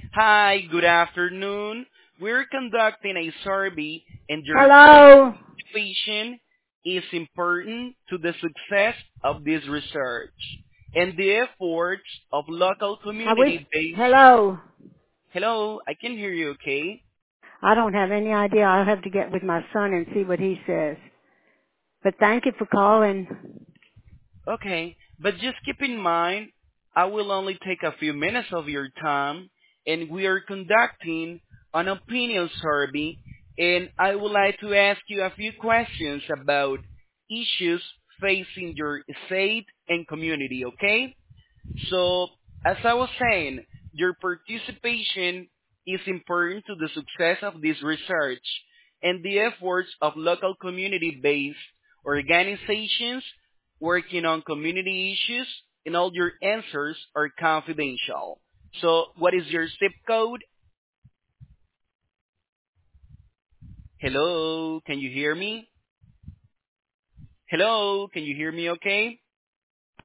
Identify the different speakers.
Speaker 1: Hi, good afternoon. We're conducting a survey and your
Speaker 2: Hello.
Speaker 1: participation is important to the success of this research and the efforts of local
Speaker 2: I wish.
Speaker 1: community-based.
Speaker 2: Hello.
Speaker 1: Hello, I can hear you okay?
Speaker 2: I don't have any idea. I'll have to get with my son and see what he says. But thank you for calling.
Speaker 1: Okay, but just keep in mind, I will only take a few minutes of your time, and we are conducting an opinion survey, and I would like to ask you a few questions about issues facing your state and community, okay? So, as I was saying, your participation is important to the success of this research and the efforts of local community-based organizations working on community issues, and all your answers are confidential. So, what is your zip code? Hello, can you hear me? Hello, can you hear me okay?